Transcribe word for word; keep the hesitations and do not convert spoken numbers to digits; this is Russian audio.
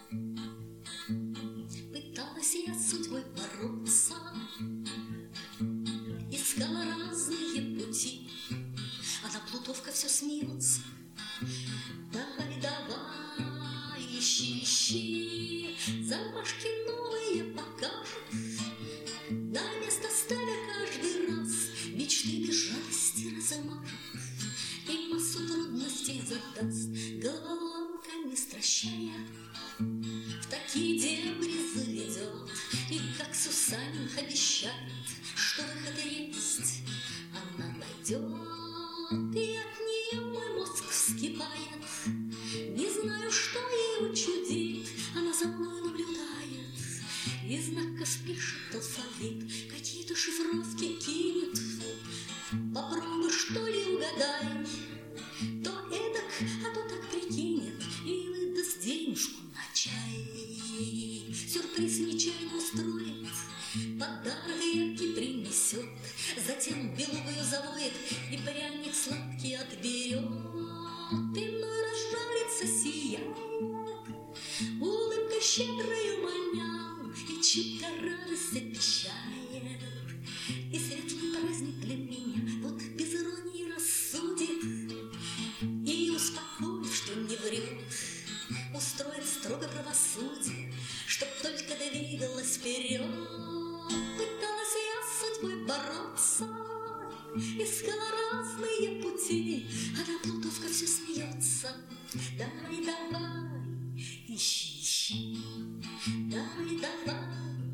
Пыталась я с судьбой бороться, искала разные пути, а на плутовка все смеется. Давай, давай, ищи, ищи, замашки новые покажут, на место ставя каждый раз мечты без жалости размажут и массу трудностей задаст, головоломками стращая, в такие дебри заведет, и как Сусанин обещает, что выход есть, она найдет, и от нее мой мозг вскипает. Не знаю, что ей учудит, она за мной наблюдает и знака спишет алфавит, какие-то шифровки кинет. Попробуй, что ли, угадай, то эдак, а то так прикинет и выдаст денежку на чай. Сюрприз нечаянно устроит, подарок яркий принесет, затем белую завоет и пряник сладкий отберет. Иной раз жарится, сияет, улыбкой щедрою маня, и чья радость обещает, и светлый праздник для меня вот без иронии рассудит и успокоит, что не врет, устроит строго правосудие, чтоб только двигалась вперед. Пыталась я с судьбой бороться, искала разные пути, а на плутовка все смеется. Давай, давай, ищи, ищи, давай, давай,